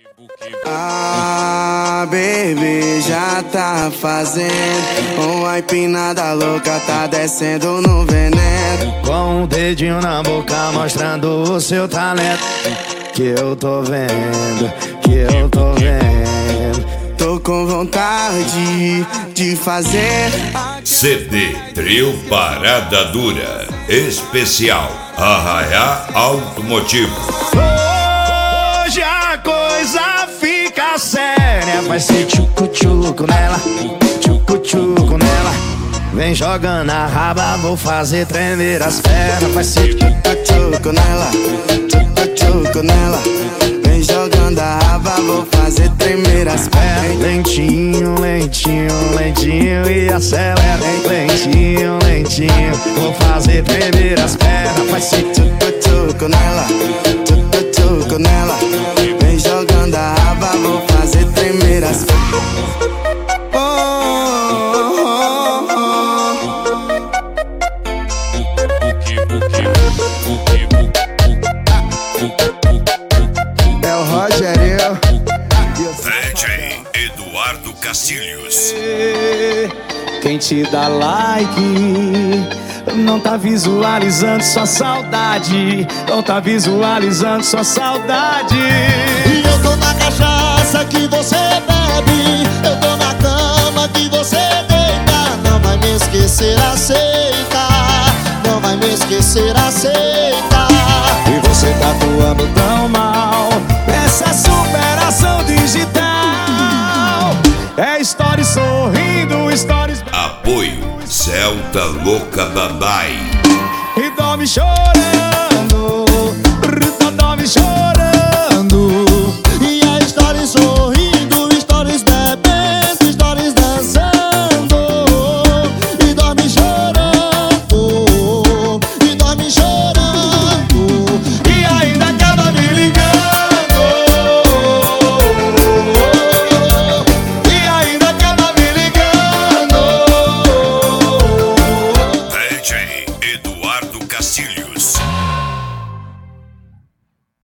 Ah, baby, já tá fazendo uma empinada louca, tá descendo no veneno. Com um dedinho na boca mostrando o seu talento. Que eu tô vendo, que eu tô vendo. Tô com vontade de fazer CD Trio Parada Dura Especial Arraiá Automotivo. Hoje a coisa fica séria. Vai ser tchucu-tchucu nela, tchucu-tchucu nela. Vem jogando a raba, vou fazer tremer as pernas. Vai ser tchucu-tchucu nela, tchucu-tchucu nela. Vem jogando a raba, vou fazer tremer as pernas. Lentinho, lentinho, lentinho e acelera. Lentinho, lentinho, vou fazer tremer as pernas. Vai ser tchucu-tchucu nela, tchucu-tchucu nela. Vem jogando a raba, vou fazer tremer as pernas. É o Rogério DJ Eduardo Castilhos. Quem te dá like não tá visualizando sua saudade. Não tá visualizando sua saudade. E eu tô na cachaça que você bebe, eu tô na cama que você deita. Não vai me esquecer, aceita. Não vai me esquecer, aceita. E você tá atuando tão mal essa superação digital. É stories sorrindo, stories. Apoio Celta Louca Babai. E dorme chorando.